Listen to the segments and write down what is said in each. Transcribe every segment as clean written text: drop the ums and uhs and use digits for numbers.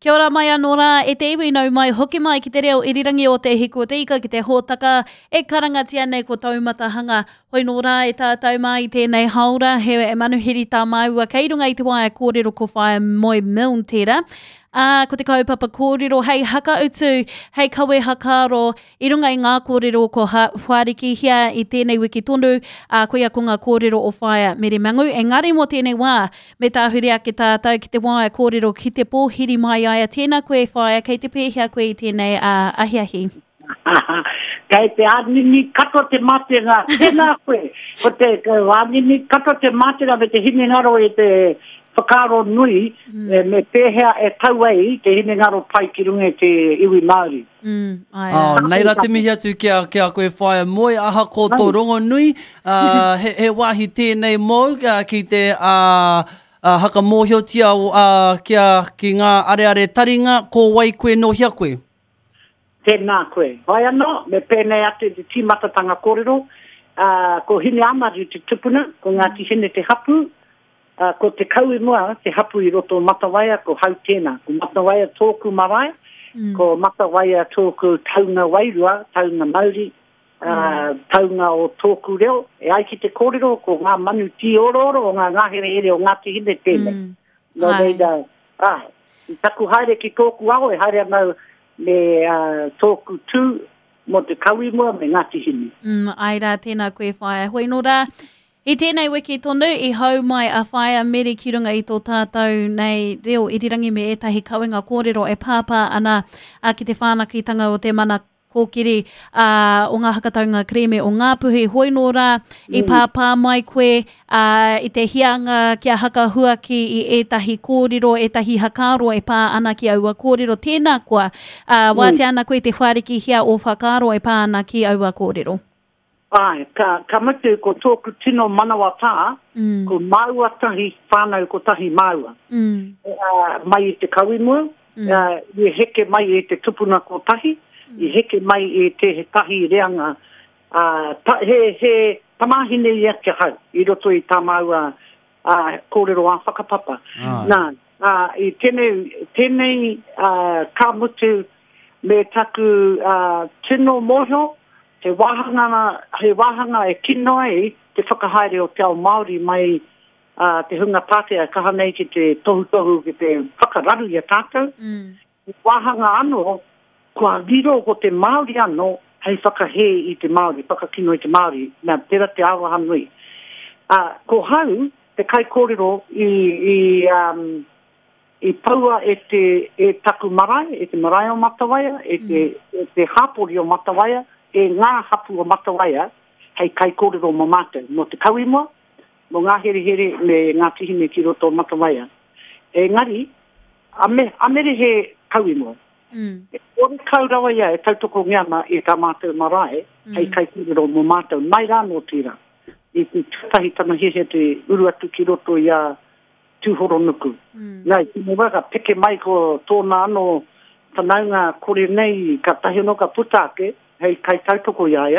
Kia ora mai anō rā, e te iwi nau mai, hoki mai ki te reo irirangi o te hiku o te ika ki te hōtaka, e karangatia nei ko taumatahanga. Hoi nō rā, e tātou mai i tēnei haura, he e manuhiri tā maua, kei runga i te waia kōrero ko whaia moi Milne tērā. Ko te kaupapa kōrero, hei haka utu, hei kawe hakaro, i runga i ngā kōrero ko whariki hia i tēnei wiki tonu, koia ko ngā kōrero o whaia mere mangu. Engari mo tēnei wā, me tāhuri ake tātou ki te waia kōrero ki te pōhiri mai aia, tēnā koe whaia, kei te pēhia koe i tēnei ahiahi. Kei te anini kato te mātera, tēnā koe, ko te anini kato te mātera me te hini ngaro i te whakaro nui, me pēhea e tau ei, te hine ngaro pai ki runga te iwi Māori. Nei rā te mihi atu kia koe whaia moi, aha ko tō rongo nui, he wahi tēnei mou ki te haka mōhiotia ki ngā areare taringa, ko wai koe no hia koe? Tēnā koe. Vai anō, me pēnei atu te tīmatatanga kōrero, ko hine amari te tupuna, ko ngā tihine te hapu, ko te kaui mua, te hapu i roto matawaia, ko hau tēnā. Ko matawaia tōku marae, ko matawaia tōku taunga wairua, taunga Māori, taunga o tōku reo. E ai ki te kōrero, ko ngā manu ti oro o ngā ngahere ere o ngā tihine tēnei. No reida, taku haere ki tōku ao, e haere anau me tōku tū, mo te kaui mua me ngā tihine. Ai rā, tēnā koe whaia. Hoi nō rā, i tēnei wiki tonu, i hau mai a whaia mere ki runga i tō tātou nei reo irirangi me etahi kawenga kōrero e pāpā ana ki te whānakitanga o te mana kōkiri o ngā hakataunga kreme o Ngāpuhi. Hoi nō rā, i pāpā mai koe i te hianga kia hakahua ki i etahi kōrero, etahi hakaro e pā ana ki aua kōrero. Tēnā koa, wāte ana koe te whariki hia o whakaro e pā ana ki aua kōrero. Ai, ka mutu ko tōku tino manawa tā, ko maua tahi whānau ko tahi maua. Mai i te kawimua, i heke mai i te tupuna ko tahi, i heke mai i te tahi reanga, he tamahine i ake hau, i roto i tā maua kōrero a whakapapa. I tēnei ka mutu me taku tino moho, he wāhanga e kino ai te whakahaere o te ao Māori mai te hunga pātea kaha nei ki te tohu ki te whakararu i a tātou. Wāhanga anō, kua riro ko te Māori anō, hei whakahe i te Māori, whakakino i te Māori, nā tera te awa hanui. Ko hau, te kai kōrero i paua e taku marae, e te marae o Matawaia, e te hapori o Matawaia, e ngā hapu o Matawaia, hei kai kōrero mo mātou, mo te kauimua, mo ngā here me ngā tihine ki roto o Matawaia. E ngari, amere he kauimua. Ore kaurawa ia e tautoko ngiama e tā mātou marae, hei kai kōrero mo mātou, mai rā no tira. I te tūtahi tana he te uruatu ki roto i a tūhoro nuku. Nei, me waka peke mai ko tōna ano whanaunga kore nei ka tahi no ka putake, hei kai tautoko iaia.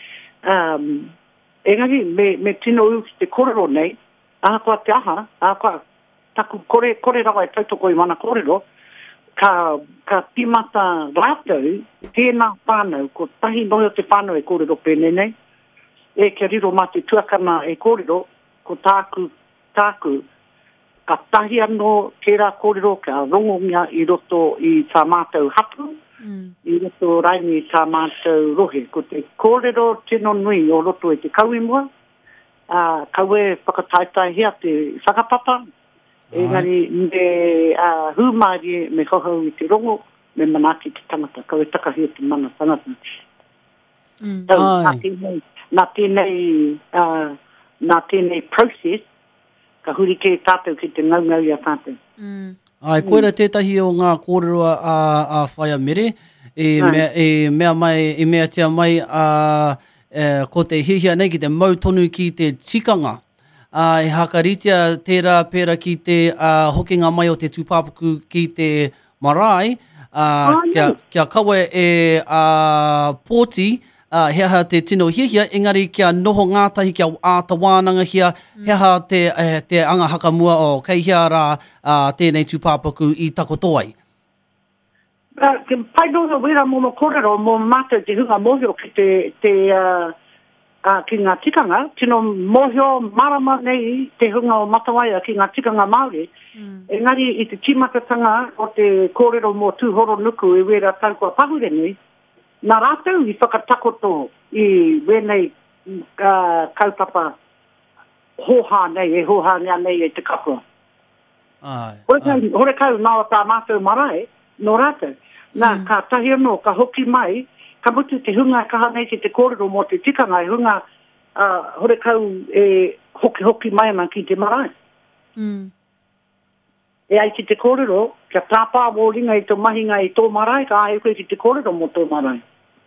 Engari, me tino u te kōrero nei, koa te aha, koa taku kore rawa e tautoko i mana kōrero, ka timata rātou, tēnā whānau, ko tahi noi o te whānau e kōrero pēnei nei, e kia riro mā te tuakana e kōrero, ko tāku, ka tahi anō tērā kōrero, ka rongongia i roto i tā mātou hapu, i roto raini tā mātou rohe. Ko te kōrero tino nui o roto e te kauimua, kaue whakataitai hea te whakapapa, engari me hūmari me hohau i te rongo, me manaki te tangata, kaue takahia te mana tangata. Nā tēnei process, ka huri ke tātou ki te ngaungau i a tātou. Ai, koera tētahi o ngā kōrero a whaia mere, mea tia mai ko te hihia nei ki te mautonu ki te tikanga. E hakaritia tērā pēra ki te hokinga mai o te tūpāpuku ki te marae, kia kawe e pōti, heha te tino hihia, engari kia noho ngātahi kia āta wānanga hia, heha te anga haka mua o kei hia rā tēnei tūpāpaku i takotoai. pai no wera mo korero mo mata te hunga mohio ki ki ngā tikanga, tino mohio marama nei te hunga o Matawaia ki ngā tikanga Māori. Engari i te timatatanga o te kōrero mō tūhoro nuku e wera tau kua pahure nei, nā rātou i whakatakoto i wenei kaupapa hoha nei, e hoha nei e te kapua. Hore kau nāo tā mātou marae, no rātou. Nā, ka tahi anō, ka hoki mai, ka mutu te hunga kaha nei te kōrero mō te tikanga, e hunga hore kau e hoki mai ana ki te marae. E ai ki te kōrero, kia tāpā mō ringa i tō mahinga i tō marae, ka ai koe ki te kōrero mō tō marae.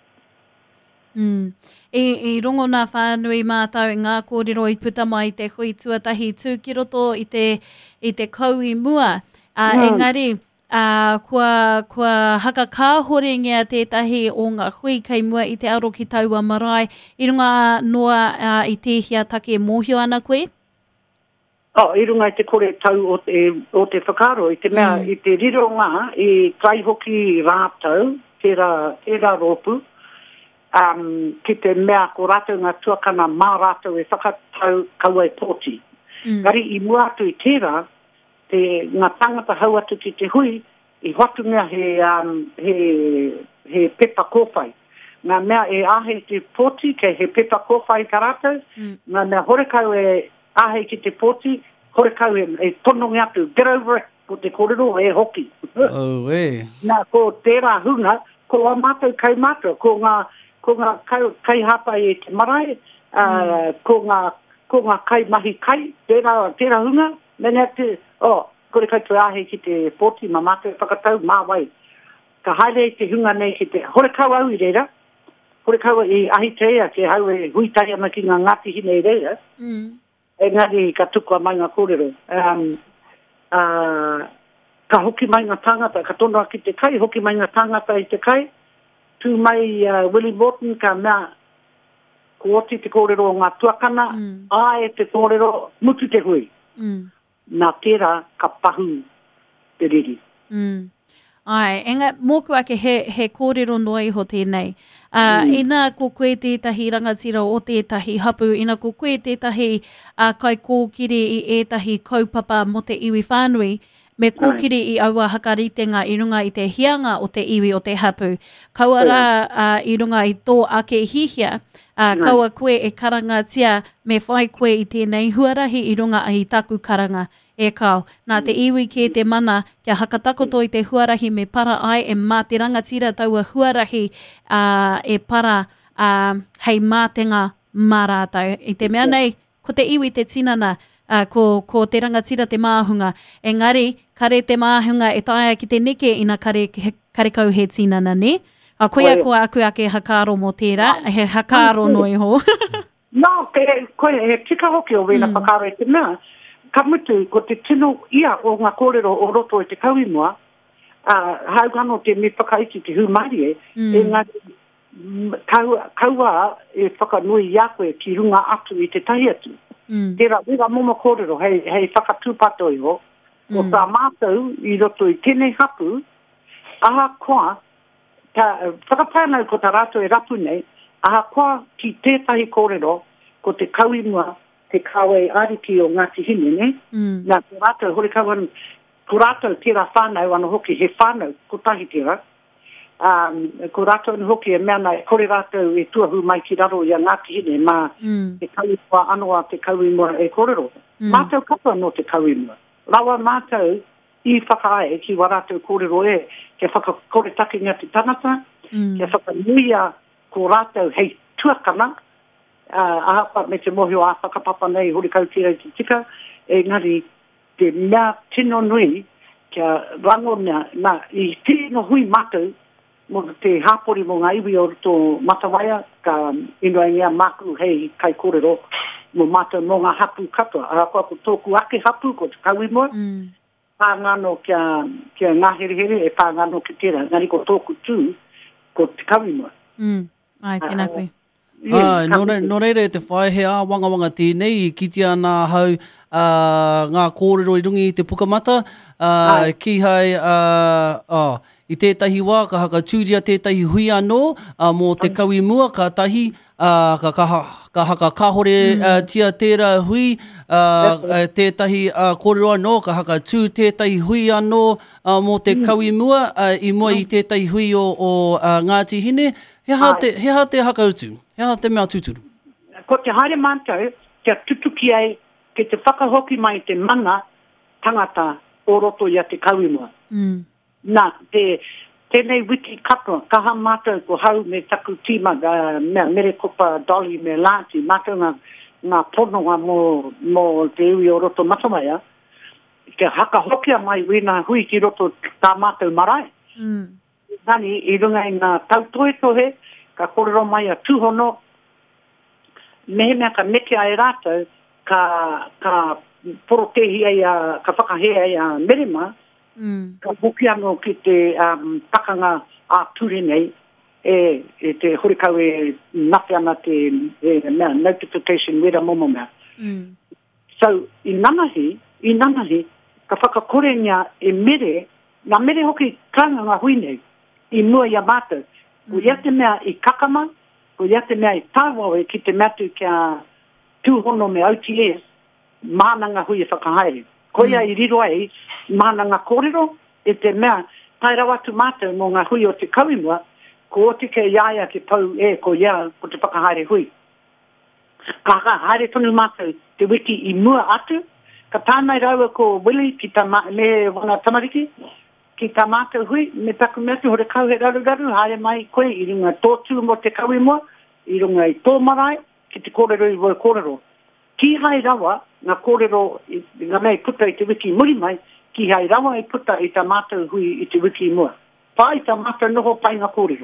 I rongo nā whānui mātau ngā kōrero i puta mai te hui tuatahi tūkiroto i te kaui mua. Engari, kua haka kāhorengia tētahi o ngā hui kei mua i te aro ki taua marae, i runga noa i tēhia take mōhio ana koe? I runga i te kore tau o te whakaro, i te mea, i te rironga, i kai hoki rātau, tērā rōpu, ki te mea ko rātou ngā tuakana mā rātou e whakatau kaua e pōti. Gari i mua atu i tērā, ngā tangata hau atu ki te hui, i hotunga he pepa kōwhai. Ngā mea e ahe te pōti, ke he pepa kōwhai ka rātou, ngā mea horekau e ahe ki te pōti, horekau e tonongi atu, get over it, ko te kōrero e hoki. Nā, ko tērā hunga, ko a mātou kai mātou, ko ngā kai hapa e te marae, ko ngā kai mahi kai, tērā hunga, mene atu, kore kai tu ahe ki te pōti ma mātou whakatau mā wai. Ka haere te hunga nei ki te hore kau au i reira, hore kau i ahi te ea, ke hau e huitai ana ki ngā ngāti hine i reira. Engari ka tukua mai ngā kōrero. Ka hoki mai ngā tāngata, ka tonoa ki te kai, hoki mai ngā tāngata i te kai, tū mai Willie Morton ka mea ko oti te kōrero o ngā tuakana, ae te kōrero mutu te hui. Nā tērā ka pahu te riri. Ai, enga mōku ake he kōrero noa iho tēnei. Ina ko koe tētahi rangatira o tētahi hapu, ina ko koe tētahi kai kōkiri i ētahi kaupapa mo te iwi whānui, me kōkiri i aua hakaritenga i runga i te hianga o te iwi o te hapu. Kaua rā i runga i tō ake hihia, kaua koe e karangatia me whai koe i tēnei huarahi i runga i taku karanga e kau. Nā te iwi ki te mana kia hakatakoto i te huarahi me para ai e mā te rangatira taua huarahi e para hei mātenga mā rātau. I te mea nei, ko te iwi te tinana, ko te rangatira te māhunga. Engari, kare te māhunga e taia ki te neke ina kare kau he tinana, ne? Koia ko aku ake hakaro mō tērā, he hakaro noi ho. Nā, koe he tika hoki o wena whakaro e te mea, ka mutu ko te tino ia o ngā kōrero o roto e te kauimua, haugano te me whakaiti te humarie, e ngā kaua e whakanui ia koe ki runga atu i te tahi atu. Tērā, wera moma kōrero, hei whakatūpato i ho, o tā mātou i roto i tēnei hapu, aha koa, whakapānau ko tā rātou e rapu nei, aha koa ki tētahi kōrero, ko te kauimua, te kawe ariki o Ngāti Hine, ne? Nā, ko rātou, hore kawan, ko rātou tērā whānau, ana hoki he whānau, ko tahi tērā. Ko rātou anu hoki e mea nei, kore rātou e tuahu mai ki raro i a Ngāti Hine, mā te kauimua anoa, te kauimua e kōrero. Mātou kapa no te kauimua. Rawa mātou i whakaae ki wa rātou kōrero e, ke whakakore takinga te tanata, ke whakanuia ko rātou hei tuakana, ahapa me te mohio a whakapapa nei hori kautira i te tika, e ngari te mea tino nui kia rango mea, i tino hui mātou mo te hāpori mo ngā iwi o tō Matawaia, ka inua ngia māku hei kai kōrero mo mātou mo ngā hapu katoa, ahapa ko tōku ake hapu ko te kauimua, pāngano kia ngā here e pāngano ki tērā, ngari ko tōku tū ko te kauimua. Ai, tēnā koe. No reire te whae he wanga tēnei i kiti ana hau ngā kōrero i rungi i te pukamata, ki hai I tētahi wā, ka haka tūria tētahi hui anō, mō te kaui mua, ka tahi, ka haka kahore tia tērā hui, tētahi kōrero anō, ka haka tū tētahi hui anō, mō te kaui mua, I mua I tētahi hui o Ngāti Hine, he ha te haka utu, he ha te mea tūturu. Ko te haere mātou, kia tutuki ai, ke te whakahoki mai te mana tangata o roto I a te kaui mua. Nā, tēnei wiki kapa, kaha mātou ko hau me taku tīma, mere kopa Dolly me Lāti, mātou ngā pononga mō te ui o roto matamaya, ke haka hokia mai wina hui ki roto tā mātou marae. Nani, I runga I ngā tautoe tohe, ka kōrero mai a tūhono, mehe mea ka neke ai rātou, ka porotehi ai ka whakahe ai a merema, ka hoki anō ki te pakanga a ture nei, e te horikau e nawhi ana te notification wera momo mea. So, I nanahi, ka whakakorengia e mere, ngā mere hoki kranga ngā hui nei, I mua I a mātou. Ko ia te mea I kakama, ko ia te mea I tāwawe ki te matu kia tūhono me OTS, māna ngā hui e whakahaere. Ko ia I riro ai, māna ngā kōrero, e te mea, tai rawatu mātou mō ngā hui o te kauimua, ko o te ke iaia te pau ko ia, ko te whakahaere hui. Ka haere tonu mātou, te wiki I mua atu, ka tānai raua ko Willi ki ta me wana tamariki, ki tā mātou hui, me taku mea tu hore kau he raru, haere mai koe, I runga tōtū mo te kauimua, I runga I tō marae, ki te kōrero I voi kōrero. Ki hai rawa, ngā kōrero, ngā mea I puta I te wiki muri mai, ki hai rawa I puta I tā mātou hui I te wiki mua. Pā I tā mātou noho pai ngā kōrero.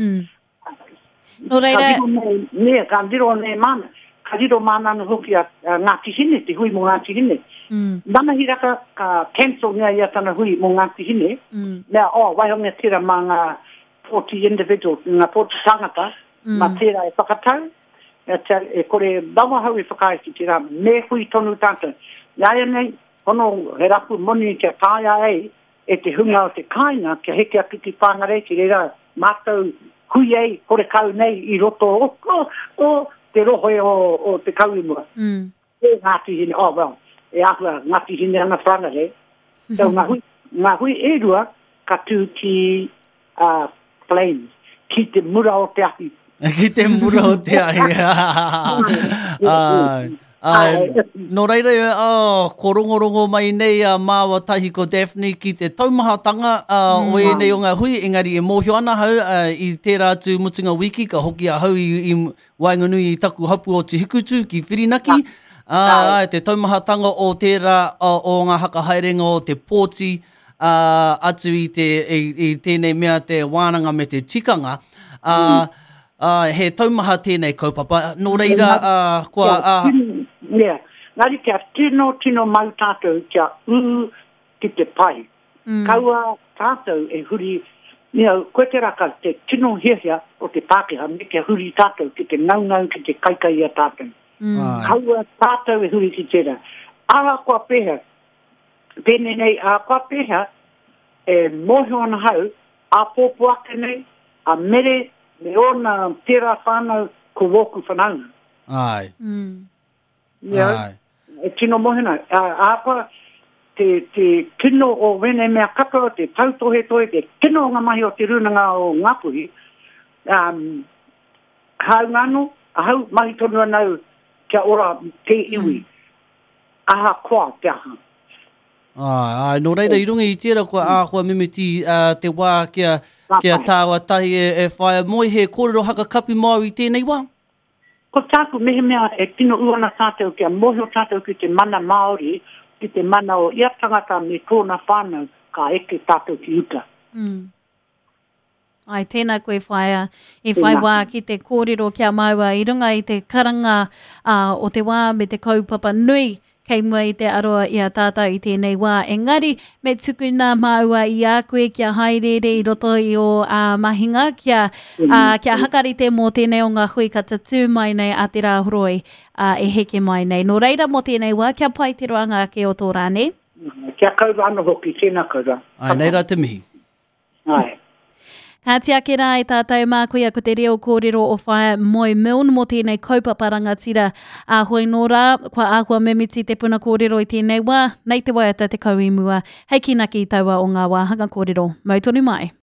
No reira... Ka riro ne mana. Ka riro mana no hoki a Ngāti Hine, te hui mo Ngāti Hine. Nana hiraka ka cancel ngā ia tana hui mo Ngāti Hine. Nea, waihonga tira mā ngā 40 individuals, ngā 40 tangata, mā tira e whakatau. E kore bawa hau e whakaiti tira, me hui tonu tātou. Iaia nei, hono he rapu moni kia tāia ei, e te hunga o te kāinga, kia heke a kiti whāngare, ki reira mātou hui ei, kore kau nei, I roto o te roho o te kauimua. E Ngāti Hine, well, e ahua Ngāti Hine ana whāngare. So ngā hui e rua, ka tū ki Plains, ki te mura o te ahi. Ki te mura o te ahi. No reira, ko rongorongo mai nei māua tahi ko Daphne ki te taumahatanga o e nei o ngā hui, engari e mōhio ana hau I tērā tū mutunga wiki, ka hoki a hau I Wainganui I taku hapu o te hikutu ki Whirinaki. Te taumahatanga o tērā o ngā hakahaerenga o te pōti atu I tēnei mea te wānanga me te tikanga. He taumaha tēnei kaupapa. Nō reira, Ngāri kia tino mau tātou kia ki te pai. Kaua tātou e huri, koe te raka te tino hiahia o te Pākehā, me kia huri tātou ki te ngaungau ki te kaikai a tātou. Kaua tātou e huri ki tērā. Awa kua peha, pēne nei a kua peha, e mōhio ana hau, a pōpua ake nei, a mere, me ona tērā whānau ko woku whanaunga. Ai. Ai. E tino mohina. Apa te kino o wene mea kapa, te tautohe toe, te kino o ngā mahi o te runanga o Ngāpuhi. Hau ngāno, hau mahi tonu anau kia ora te iwi. Aha koa te aha. No reira, I runga I tērā kua āhua mimiti te wā kia tāua tahi e whaia moi he kōrero haka kapi mau I tēnei wā? Ko tāku mehe mea e tino uana tātou kia mohio tātou ki te mana Māori, ki te mana o ia tangata me tōna whānau ka eke tātou ki uta. Ai, tēnā koe whaia, e whai wā ki te kōrero kia maua I runga I te karanga o te wā me te kaupapa nui kei mua I te aroa I a tātou I tēnei wā. Engari, me tukuna maua I a koe kia haerere I roto I o mahinga kia hakarite mō tēnei o ngā hui ka tatū mai nei a te rāhoroi e heke mai nei. No reira mō tēnei wā, kia pai te roanga ke o tō rāne. Kia kaura ana hoki, tēnā kaura. Ai, nei rā te mihi. Ai. Ka te ake rā e tātou mākuia ko te reo kōrero o whae Moi Milne mō tēnei kaupapa tira a hoi nō rā, kua āhua memiti te puna kōrero i tēnei wā, nei te waiata te kauimua, hei ki naki i taua o ngā wāhanga kōrero. Mautonu mai.